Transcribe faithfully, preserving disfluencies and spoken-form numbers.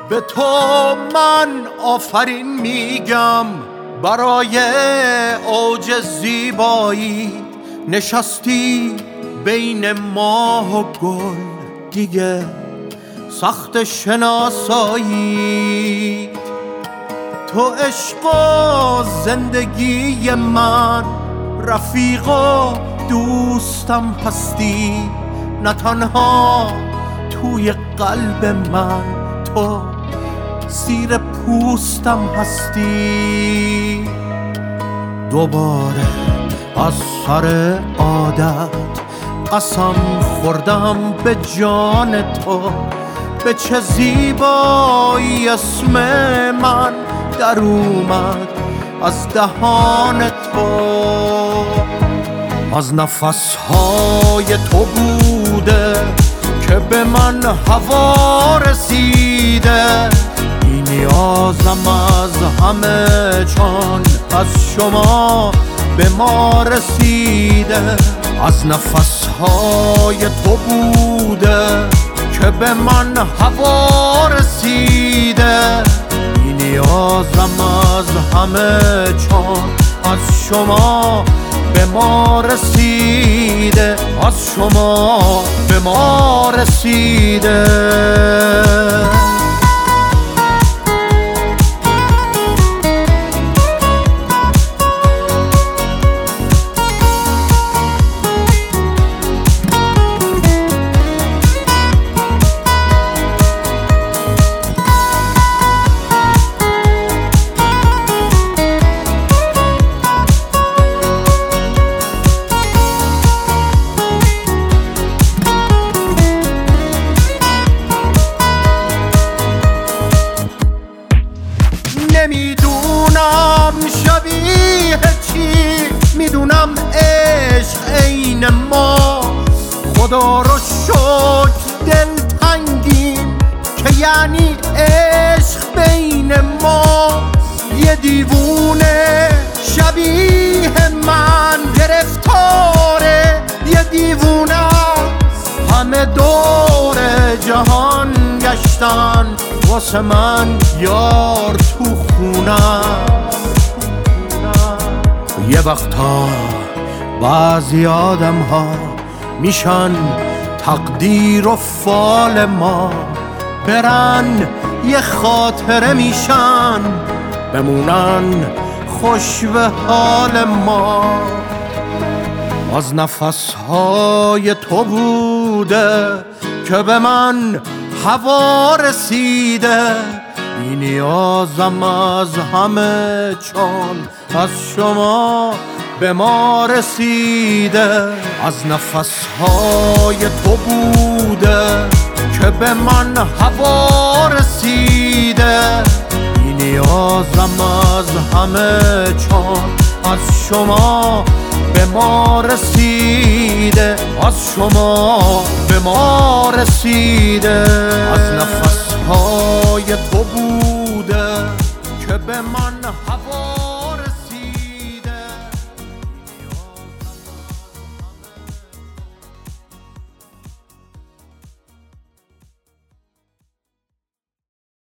به تو من آفرین میگم برای اوج زیبایی. نشستی بین ماه و گل دیگه سخت شناسایی. تو عشق و زندگی من، رفیق و دوستم هستی. نه تنها توی قلب من، تو زیر پوستم هستی. دوباره از سر عادت قسم خوردم به جان تو. به چه زیبایی اسم من در اومد از دهان تو. از نفسهای تو بوده که به من هوا رسیده. بی نیازم از همه چون از شما به ما رسیده. از نفسهای تو بوده که به من هوا رسیده. بی نیازم از همه چون از شما به ما رسیده. از شما به ما رسیده. نمیدونم شبیه چی، میدونم عشق عین ما. خدا رو شکر دلتنگیم که یعنی عشق بین ما. یه دیوونه شبیه من گرفتاره، یه دیوونه همه دور جهان گشتن واسه من یار تو خونم. یه وقتا بعضی آدم ها میشن تقدیر و فال ما. برن یه خاطره میشن بمونن خوش به حال ما. از نفسهای تو بوده که به من هوا رسیده. بی نیازم از همه چون از شما به ما رسیده. از نفسهای تو بوده که به من هوا رسیده. بی نیازم از همه چون از شما به ما رسیده. از شما به ما رسیده. از نفسهای تو بود